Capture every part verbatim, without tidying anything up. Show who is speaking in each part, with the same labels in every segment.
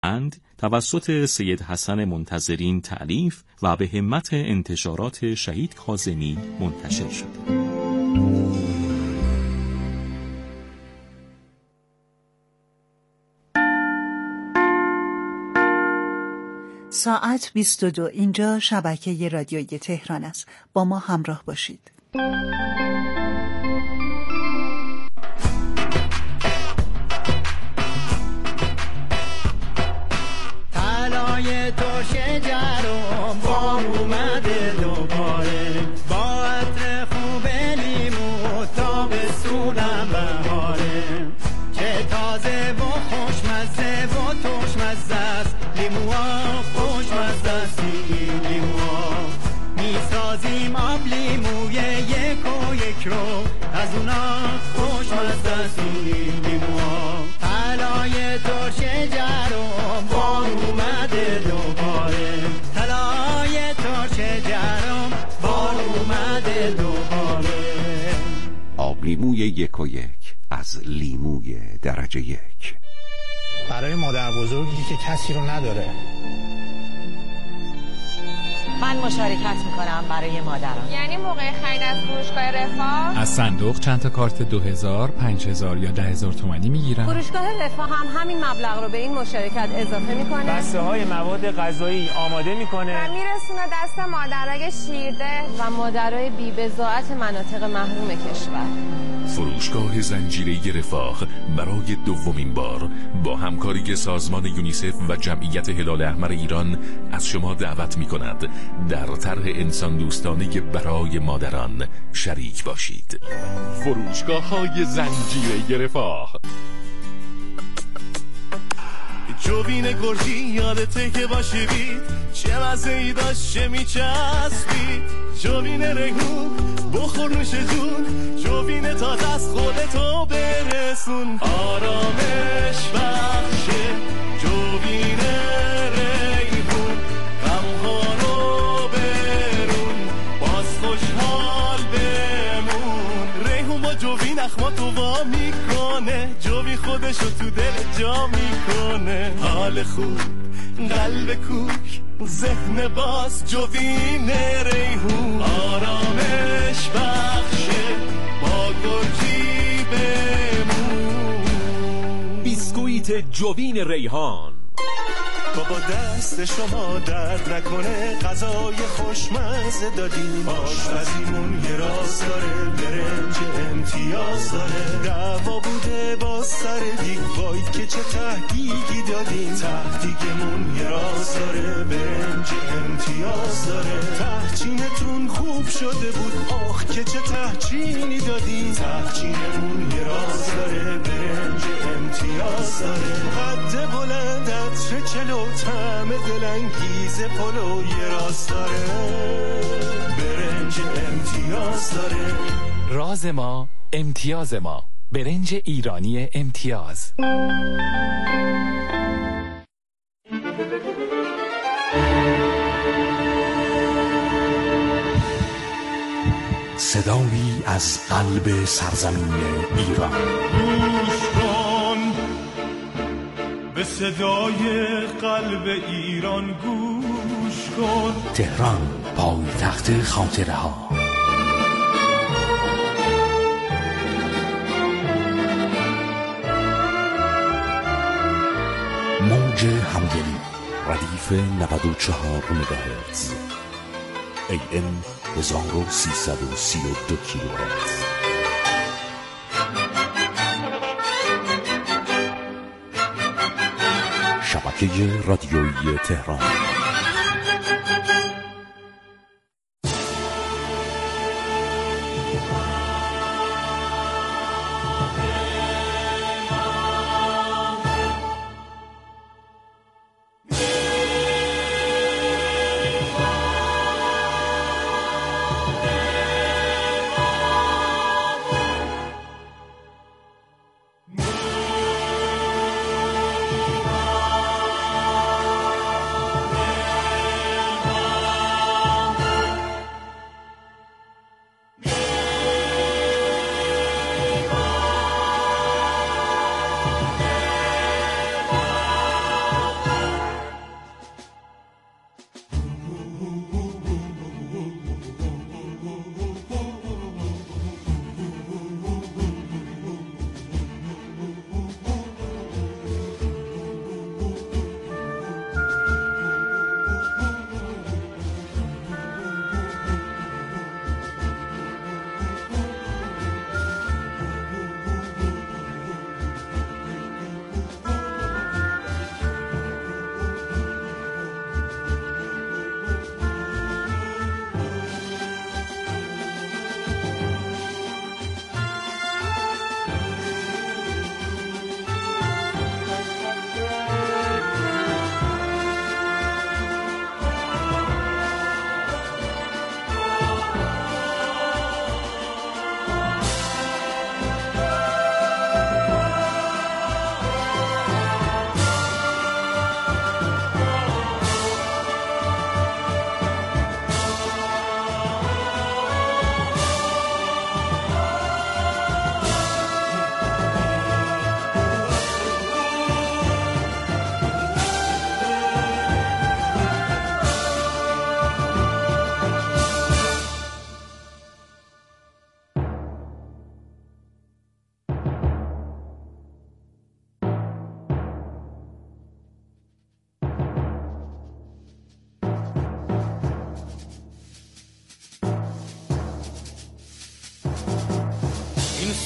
Speaker 1: اند توسط سید حسن منتظرین تألیف و به همت انتشارات شهید کاظمی منتشر شده.
Speaker 2: ساعت بیست و دو. اینجا شبکه رادیویی تهران است. با ما همراه باشید.
Speaker 3: طلای ترش جرم بار اومده دوباره، با عطر خوب لیمو تابستونم بهاره، چه تازه و خوشمزه و ترشمزه است لیموها، خوشمزه است این لیموها، میسازیم آب لیموی یک و یک رو، از اونا خوشمزه است این لیموها. طلای ترش جرم بار اومده دوباره، طلای ترش جرم بار اومده دوباره.
Speaker 4: آب لیموی یک و یک از لیموی درجه یک،
Speaker 5: برای مادر بزرگی که کسی رو نداره.
Speaker 6: من مشارکت میکنم برای مادرم.
Speaker 7: یعنی موقع خرید از فروشگاه رفاه
Speaker 8: از صندوق چند تا کارت دو هزار، پنج هزار یا ده هزار تومانی میگیرن.
Speaker 7: فروشگاه رفاه هم همین مبلغ رو به این مشارکت اضافه میکنه،
Speaker 9: بسته های مواد غذایی آماده میکنه
Speaker 7: و میرسونه دست مادرای شیرده و مادرای بی‌بضاعت مناطق محروم کشور.
Speaker 10: فروشگاه زنجیره رفاه برای دومین بار با همکاری سازمان یونیسف و جمعیت هلال احمر ایران از شما دعوت می‌کند در طرح انسان دوستانه برای مادران شریک باشید. فروشگاه‌های زنجیره رفاه.
Speaker 11: جوین گرجی یادته که باشی بید، چه مزه ای داشت چه میچسبید، جوین ریحون بخور نوش جون، جوین تازه از خودتو برسون، آرامش بخشه جوین ریحون، غمها رو برون باز خوشحال بمون، ریحون با جوین اخماتو وا میکنه، جوین خودشو تو دل جا میکنه، حال خوب قلب کوک ذهن باز جوین ریحون، آرامش بخشه با گرجی بمون.
Speaker 10: بیسکویت جوین ریحان.
Speaker 11: بابا دست شما درد نکنه، غذای خوشمزه دادیم، آشپزیمون یه راز داره، برنج امتیاز داره، دعوا بوده با سر دیگ، باید که چه تحقیقی دادیم، تحقیقمون یه راز داره، برنج امتیاز داره، تحچینتون خوب شده بود، آخ که چه تحچینی دادیم، تحچینمون یه راز داره، برنج امتیاز داره، قد بلند عطر چلو، طعم دلانگیز پلو یه راز داره، برنج امتیاز داره.
Speaker 8: راز ما امتیاز ما، برنج ایرانی امتیاز.
Speaker 4: صدایی از قلب سرزمین ایران.
Speaker 11: گوش کن به صدای قلب ایران، گوش کن.
Speaker 4: تهران پایتخت خاطره ها. موج همدلی ردیف نود و چهار مگاهرتز، ای ام هزار و سیصد و سی و دو کیلوهرتز. شبکه رادیویی تهران.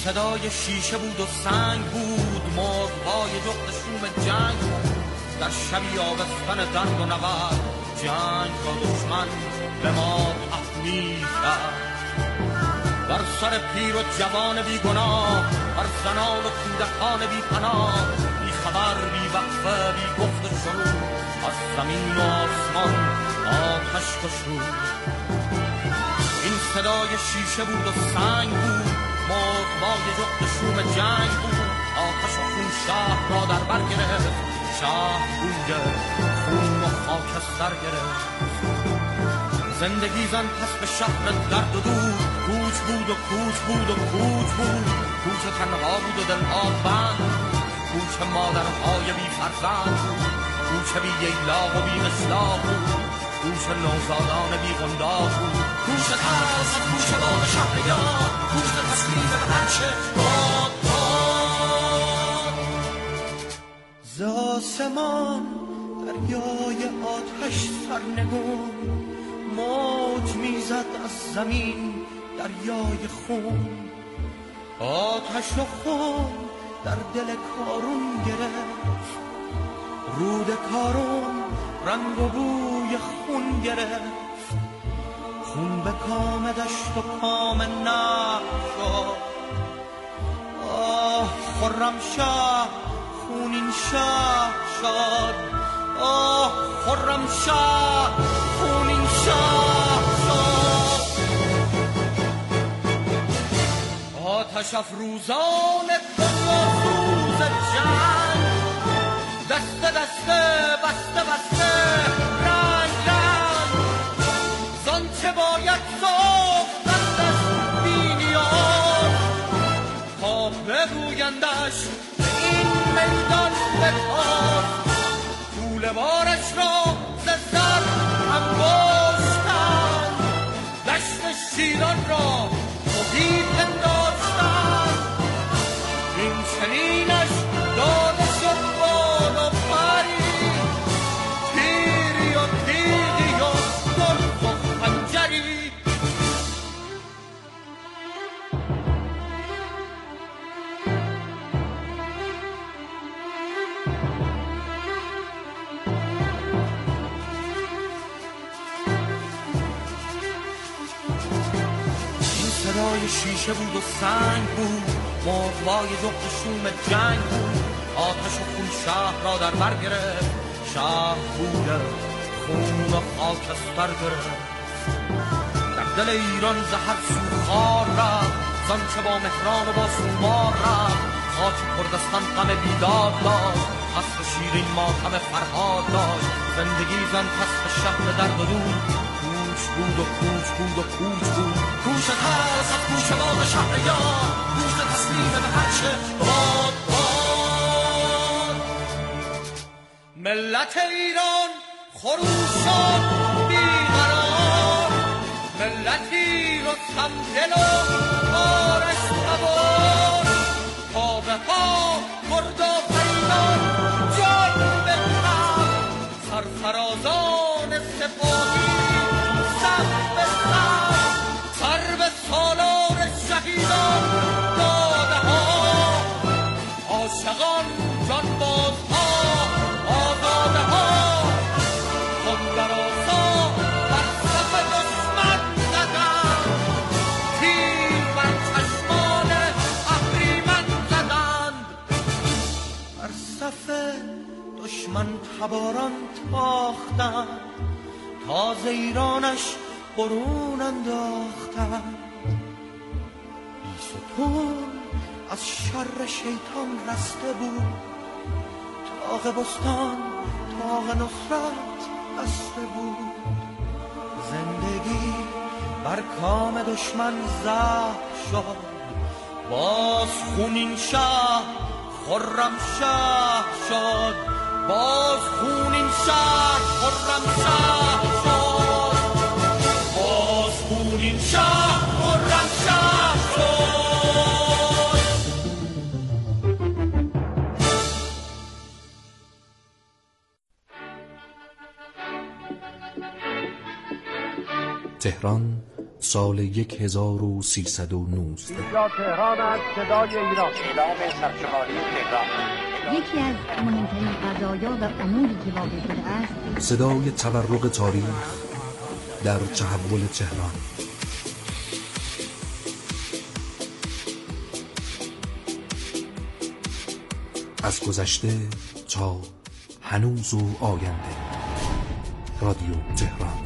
Speaker 12: صدای شیشه بود و سنگ بود، مرغ‌های جغد شوم جنگ بود. در شبی آبستن دند و نبرد، جنگ را دشمن به ما تحمیل کرد. بر سر پیر و جوان بی گناه، بر زنان و کودکان بی پناه، بی خبر بی وقفه بی گفت و شنود، از زمین و آسمان آتش گشود. این صدای شیشه بود و سنگ بود، مرغ‌های جغد شوم جنگ بود. آتش و خون شهر را در بر گرفت، شهر بوی خون و خاکستر گرفت. زندگی زن پس به شهر درد و دور، کوچ بود و کوچ بود و کوچ بود. کوچ تنها بود و دلها بند، کوچ مادرهای بی فرزند بود. کوچ بی ییلاق و بی قشلاق بود، کوچ نوزادان بی قنداق بود. کوچ ترس از کوچ باد شهریار، کوچ تسلیم به هرچه باد باد.
Speaker 3: ز آسمان دریای آتش سرنگون، موج میزد از زمین دریای خون. آتش و خون در دل کارون گرفت، رود کارون رنگ و بوی خون گرفت. خون به کام دشت و کام نهر شد. آه خرم شاه خونین شاه شد. آه خرم شاه خونین شاه شد. آتش افروزان روز جنگ، دست دسته بسته بسته رنگ رنگ. زان چه باید ساختند از بی نیاز، تا بگویندش این میدان بتاز. کوله بارش را ز سر انباشتند، دشت شیران را مهی پنداشتند. این چنینش داده شد بال و پری، تیری و تیغی و گرز و خنجری. صدای شیشه بود و سنگ بود، مرغ‌های جغد شوم جنگ بود. آتش و خون شهر را در بر گرفت، شهر بود خون و خاکستر گرفت. در دل ایران زهر سو خار رفت، زان چه با مهران و با سومار رفت. خاک کردستان غم بیداد داشت، پس شیرین ماتم فرهاد داشت. زندگی زن پس به شهر درد و دود، کوچ بود و کوچ بود و کوچ بود. کوچ ترس از کوچ باد شهریار، کوچ تسلیم به هرچه باد باد. ملت ایران خروشان بیقرار، ملتی رستم دل و آرش سوار. تا به پا مرد و پیمان جان بخم، سرفرازان سپاهی سر به سر. سر به سالار شهیدان داده ها، عاشقان جان بازها آزاده ها. خون در آسا بر صف دشمن زدن، تیر بر چشمان اهریمن زدند. بر صف دشمن تباران تاختند، تاز ایرانش برون انداختند. بیستون از شر شیطان رسته بود، طاق بستان طاق نصرت بسته بود. زندگی بر کام دشمن زهر شد، باز خونین شهر خرم شهر شد. باز خونین شهر خرم شهر شد. باز خونین شهر خرم شهر شد.
Speaker 8: تهران
Speaker 4: سال یک هزار و سیصد و نوزده.
Speaker 13: اینجا تهران است، صدای ایران. اعلام سرشماری تهران.
Speaker 14: یکی از مهمترین قضایا و اموری که واقع شده است،
Speaker 4: صدای تورق تاریخ در تحول تهران. از گذشته تا هنوز و آینده. رادیو تهران.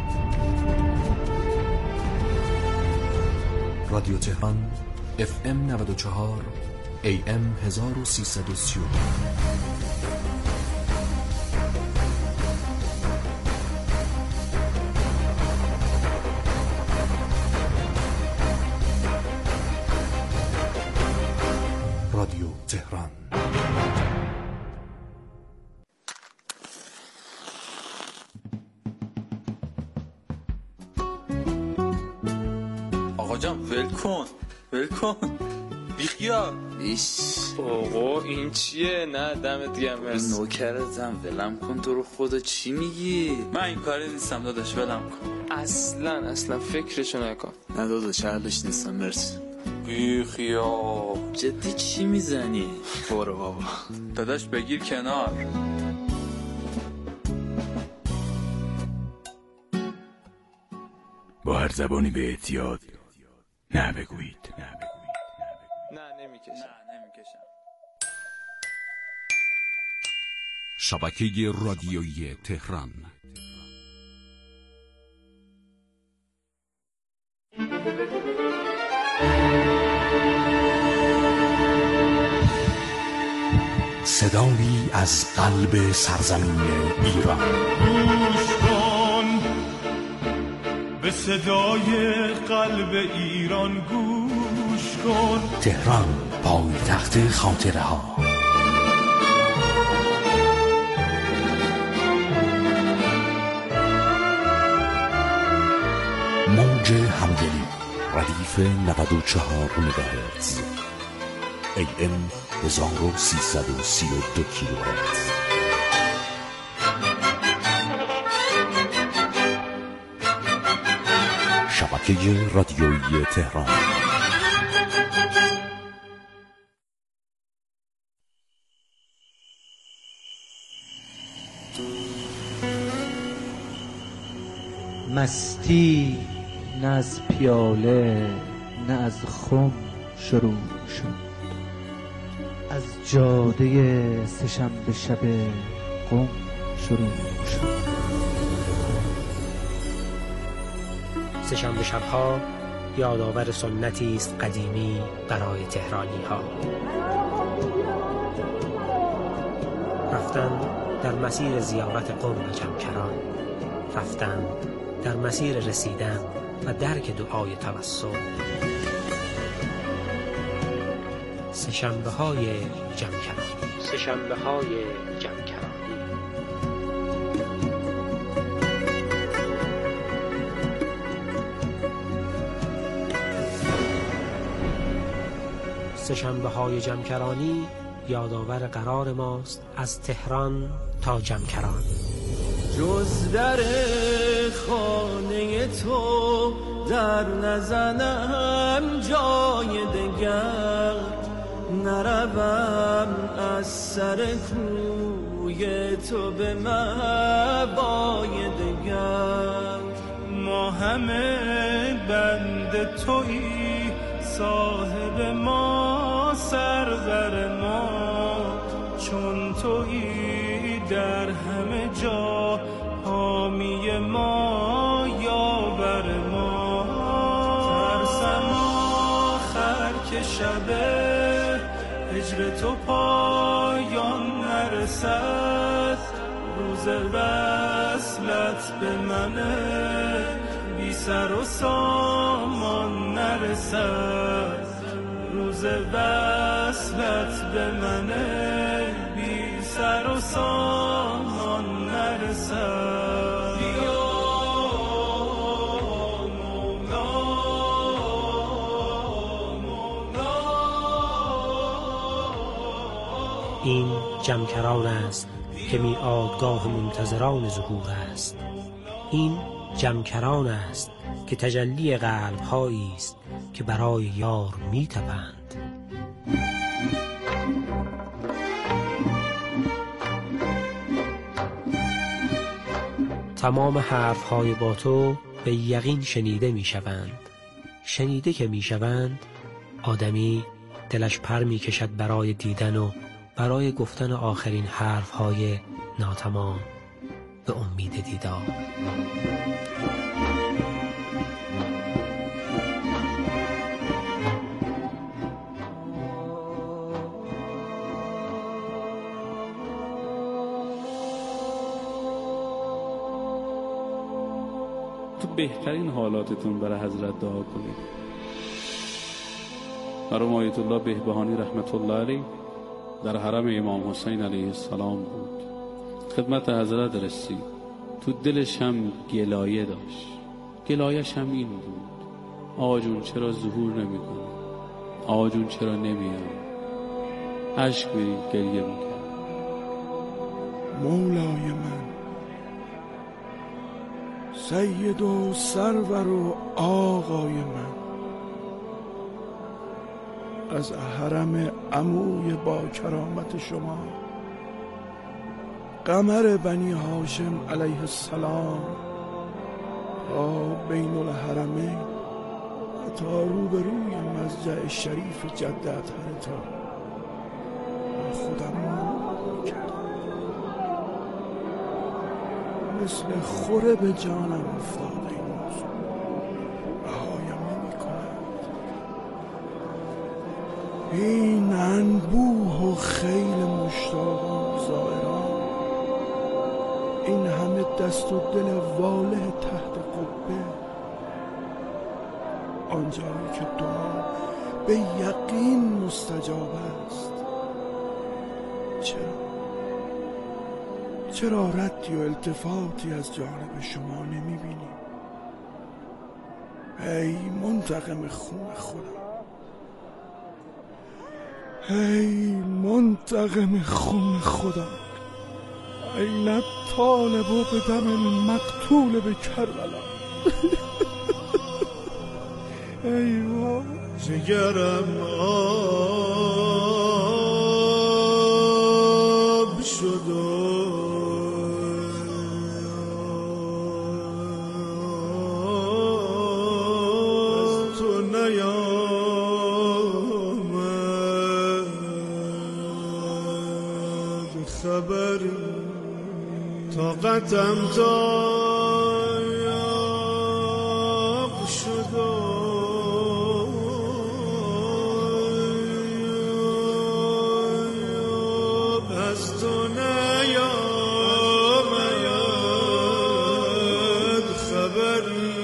Speaker 4: رادیو تهران اف ام نود و چهار ای ام هزار و سیصد و سی و دو. رادیو تهران.
Speaker 15: آقا جان ول کن ول کن بیخیال. ایش
Speaker 16: آقا این چیه؟ نه دمت گرم مرسی.
Speaker 15: نوکرتم، ولم کن. تو رو خدا چی میگی؟ من این کاری نیستم داداش، ولم کن.
Speaker 16: اصلا اصلا فکرشو نکن.
Speaker 15: نه داداش حلش نیستم، مرسی.
Speaker 16: بیخیال.
Speaker 15: جدی چی میزنی؟ برو بابا داداش بگیر کنار.
Speaker 17: با هر زبانی به احتیاط نه بگویید.
Speaker 16: نه نمیکشم.
Speaker 15: نه نمیکشم.
Speaker 10: شبکه رادیویی تهران.
Speaker 4: صدایی از قلب سرزمین ایران.
Speaker 11: گوش کن به صدای قلب ایران، گوش کن.
Speaker 4: تهران، پایتخت خاطره ها. موج همدلی، ردیف نود و چهار مگاهرتز، ای ام هزار و سیصد و سی و دو کیلوهرتز. شبکه رادیویی تهران.
Speaker 18: مستی نه از پیاله نه از خم شروع شد، از جاده سه‌شنبه شب قم شروع شد.
Speaker 19: سه‌شنبه شب‌ها یادآور سنتی است قدیمی برای تهرانی‌ها. رفتن در مسیر زیارت قم و جمکران، رفتن در مسیر رسیدن و درک دعای توسل. سه‌شنبه های جمکرانی. سه‌شنبه های جمکرانی. سه‌شنبه های جمکرانی یادآور قرار ماست از تهران تا جمکران.
Speaker 3: جز در خانه تو در نزنم جای دگر، نروم از سر کوی تو به مبای دگر.
Speaker 11: ما همه بند تویی، صاحب ما سرور ما، چون تویی در همه جا حامی ما یاور ما. ترسم آخر که شب هجر تو پایان نرسد، روز وصلت به من بی سر و سامان نرسد، روز وصلت به من بی سر و سامان نرسد.
Speaker 19: این جمکران است که میعادگاه منتظران ظهور است. این جمکران است که تجلی قلب‌هایی است که برای یار می‌تپند. تمام حرف‌های با تو به یقین شنیده می‌شوند. شنیده که می‌شوند، آدمی دلش پر می‌کشد برای دیدن و برای گفتن آخرین حرف‌های ناتمام به امید دیدار.
Speaker 20: تو بهترین حالاتتون برای حضرت دعا کنید. مرحوم آیت الله بهبهانی رحمت الله علیه در حرم امام حسین علیه السلام بود. خدمت حضرت رسید. تو دلش هم گلایه داشت. گلایش هم این بود: آقا جون چرا ظهور نمی کنه؟ آقا جون چرا نمیاد؟ عشق بری گریه میکرد.
Speaker 11: مولای من، سید و سرور و آقای من، از حرم عموی با کرامت شما قمر بنی هاشم علیه السلام تا بین الحرمین تا روبروی مضجع شریف جد اطهرتا خودم رو کردم. مثل خوره به جانم افتاده این موضوع، رهایم نمی کند. این انبوه و خیل مشتاقان و زائران، این همه دست و دل واله تحت قبه، آنجایی که دعا به یقین مستجاب است، چرا؟ چرا ردی و التفاتی از جانب شما نمی بینیم؟ ای منتقم خون خودم، ای منتقم خون خودم، این طالب و به دم مقتول به کربلا. ای وای جگرم آب شد و از تو نیامد خبری، طاقتم تایاب شد و از تو نیامد خبری،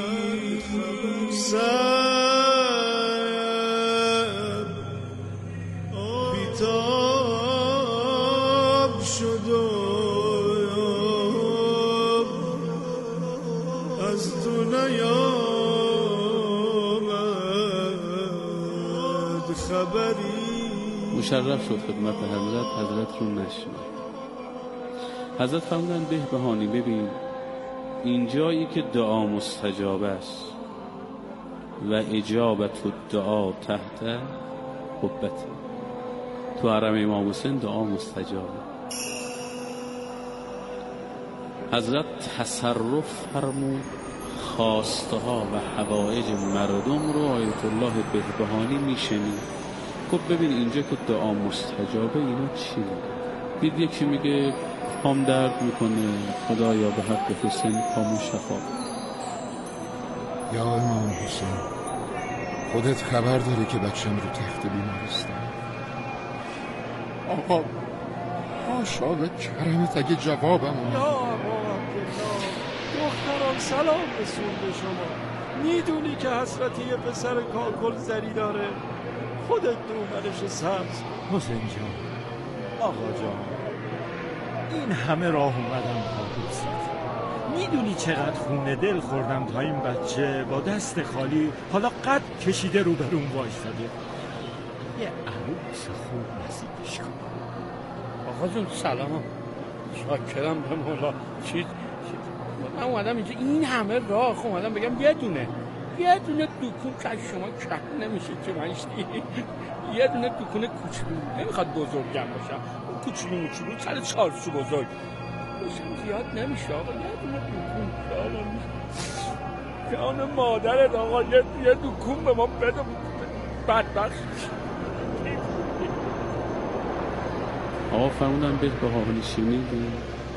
Speaker 11: سب بیتاب شد و از تو نیامد خبری.
Speaker 20: مشرف شد خدمت حضرت، حضرت رو نشنید. حضرت فرمودن بهبهانی ببین، این جایی که دعا مستجاب است و اجابت الدعا تحت حبت، تو حرم امام حسین دعا مستجابه. حضرت تصرف فرمود خواسته ها و حوائج مردم رو آیت الله بهبهانی میشنید. خب ببین اینجا که دعا مستجابه، اینا چی میگه؟ دید یکی میگه پام درد میکنه، خدایا به حق حسین پامو شفا.
Speaker 21: یا امام حسین، خودت خبر داری که بچم رو تخت بیمارستان؟ آقا حاشا به کرمت اگه جوابم اومد.
Speaker 22: یا ابا عبدالله، دخترم سلام رسول به شما. میدونی که حسرتی یه پسر کاکل زری داره؟ خودت دومنش سبز.
Speaker 23: حسین جان، آقا جان، این همه راه اومدم کابوست. میدونی چقدر خون دل خوردم تا این بچه با دست خالی حالا قد کشیده رو برون وایستاده. یه عروس خوب نصیبش کن.
Speaker 22: آقا جون سلام، شاکرم به مولا. چی
Speaker 23: من اومدم اینجا این همه راه خب اومدم بگم یه دونه یه دونه دکون که شما کپ نمیشه که منشتی یه دونه دکون کوچولو نمیخواد بزرگم باشم اون کوچولو موچولو سر چارچوب بزرگ باشم زیاد نمیشه آقا یه دونه دکون جان مادرت آقا یه یه دکون به ما بده بدبخت
Speaker 20: آقا فرمودن بهبهانی شنیدی؟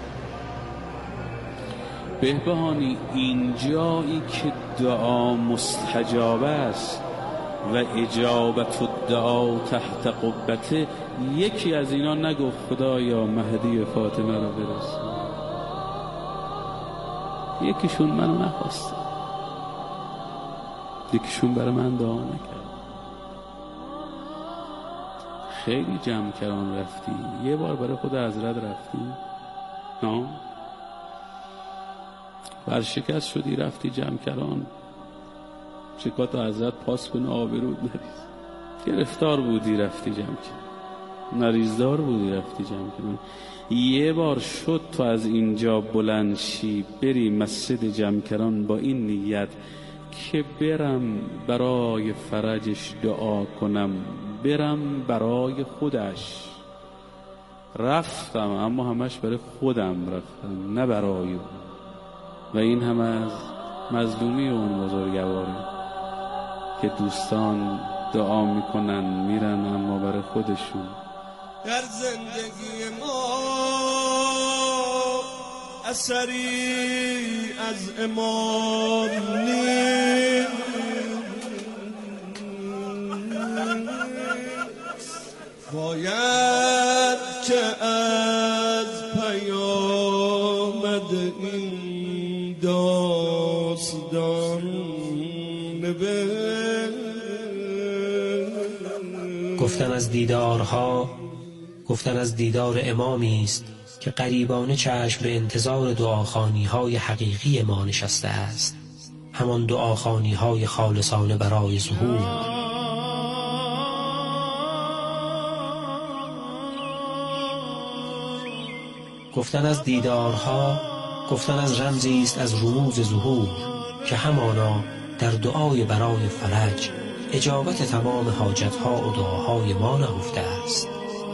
Speaker 20: بهبهانی اینجایی که دعا مستجاب است و اجابت الدعا تحت قبته یکی از اینا نگفت خدایا مهدی فاطمه رو برسون. یکیشون منو نخواسته، یکیشون برای من دعا نکرد. خیلی جمع کران رفتی، یه بار برای خود حضرت رفتی؟ نه برشکست شدی رفتی جمع کران چکات حضرت پاس کنه آبرود نریز. گرفتار بودی رفتی جمع کران، نریزدار بودی رفتی جمع کران. یه بار شد تو از اینجا بلند شی بری مسجد جمع کران با این نیت که برم برای فرجش دعا کنم، برم برای خودش. رفتم اما همش برای خودم رفتم نه برای اون. و این هم از مظلومی اون بزرگواره که دوستان دعا میکنن میرن اما برای خودشون.
Speaker 11: در زندگی ما اثری از امام نیست، باید که از پیامد این داستان نبه.
Speaker 19: گفتن از دیدارها، گفتن از دیدار امامی است که غریبانه چشم به انتظار دعاخوانی های حقیقی ما نشسته است، همان دعاخوانی های خالصانه برای ظهور. گفتن از دیدارها، گفتن از رمزی است از رموز ظهور که همانا در دعای برای فرج اجابت تمام حاجتها و دعاهای ما نهفته است.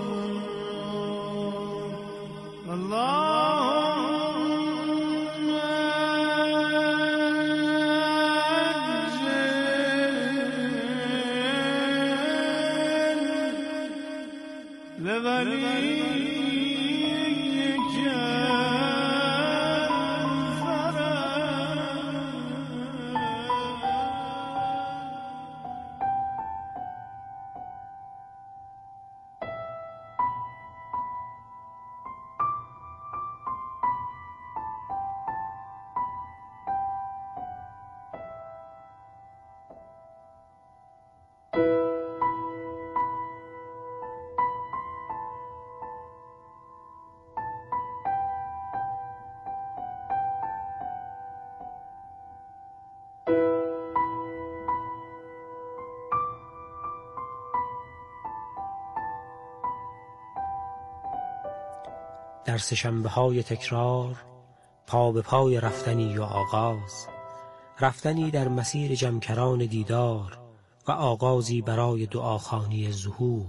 Speaker 19: در سه‌شنبه های تکرار پا به پای رفتنی و آغاز، رفتنی در مسیر جمکران دیدار و آغازی برای دعاخوانی ظهور.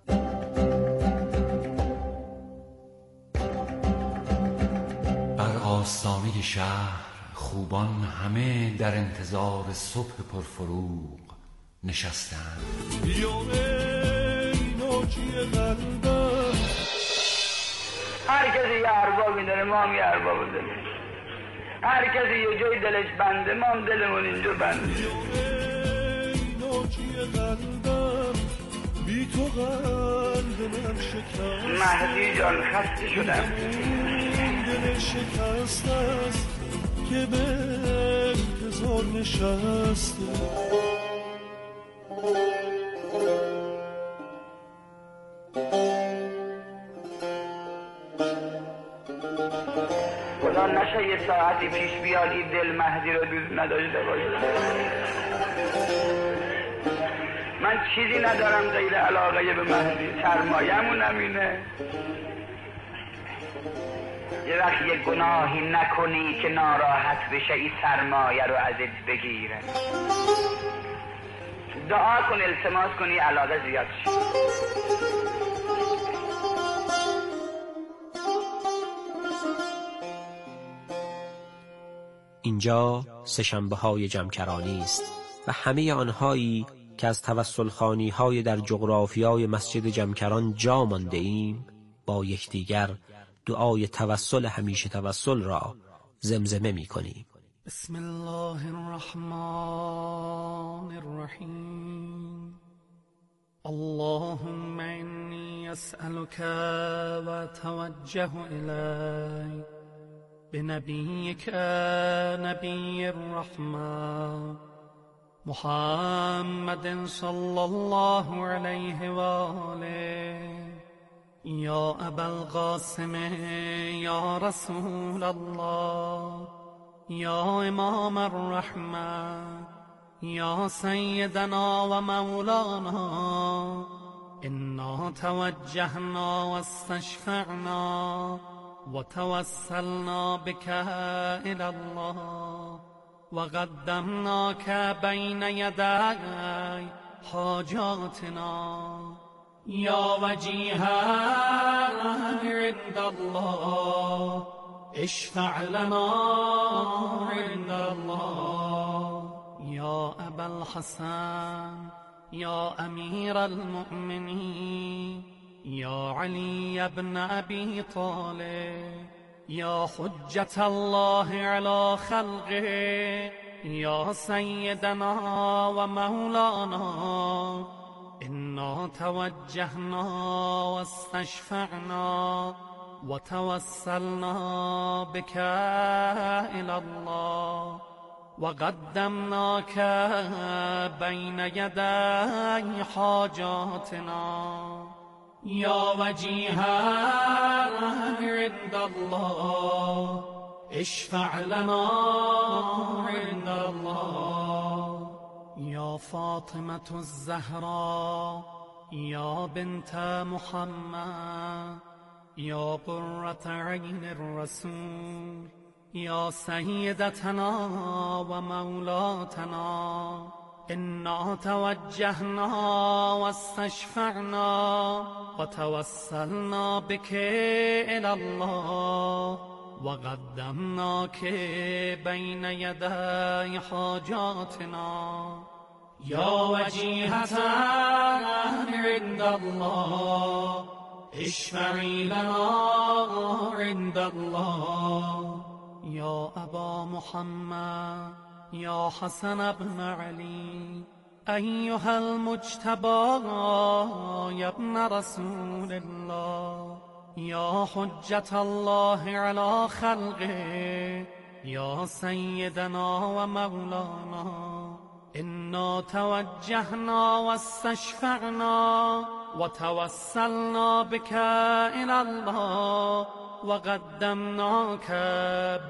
Speaker 1: بر آستانه شهر خوبان همه در انتظار صبح پرفروغ نشستند.
Speaker 13: هر کسی یه اربابی داره، ما هم یه ارباب داریم. هر کسی یه جای دلش بنده، ما هم دلمون اینجا بنده. مهدی جان خسته شدم.
Speaker 11: دل شکست است که به انتظار نشسته.
Speaker 13: خدا نشه یه ساعتی پیش بیاد این دل مهدی رو دوست نداشته باشه. من چیزی ندارم غیر علاقه به مهدی، سرمایه‌مون همینه. یه وقت یه گناهی نکنی که ناراحت بشه این سرمایه رو ازت بگیره. دعا کن، التماس کنی علاقه زیاد شه.
Speaker 19: اینجا سه‌شنبه های جمکرانی است و همه آنهایی که از توسل خوانی های در جغرافیای مسجد جمکران جا مانده ایم با یکدیگر دعای توسل همیشه توسل را زمزمه می کنیم.
Speaker 3: بسم الله الرحمن الرحیم. اللهم انی اسألك و اتوجه الیک بنبیک نبی الرحمة محمد صلی الله علیه و آله. یا ابا القاسم یا رسول الله یا امام الرحمة یا سیدنا و مولانا انا توجهنا و استشفعنا و توسلنا بك الى الله و قدمناك بین یدی حاجاتنا یا وجیها عند الله اشفع لنا عند الله. یا ابا الحسن یا امیر المؤمنین یا علی ابن ابی طالب یا حجت الله علی خلقه یا سیدنا و مولانا انا توجهنا و استشفعنا و توسلنا بك الى الله و قدمناك بین یدی حاجاتنا یا وجیها عند الله اشفع لنا عند الله. یا فاطمة الزهراء یا بنت محمد یا قرة عین الرسول یا سیدتنا و مولاتنا انا توجهنا و استشفعنا و توسلنا بك الى الله و قدمناك بین یدی حاجاتنا یا وجیهة عند الله اشفعی لنا عند الله. یا ابا محمد یا حسن بن علی ایها المجتبی یا ابن رسول الله یا حجت الله علی خلقه یا سیدنا و مولانا انا توجهنا و استشفعنا و توسلنا بك الى الله و قدمناك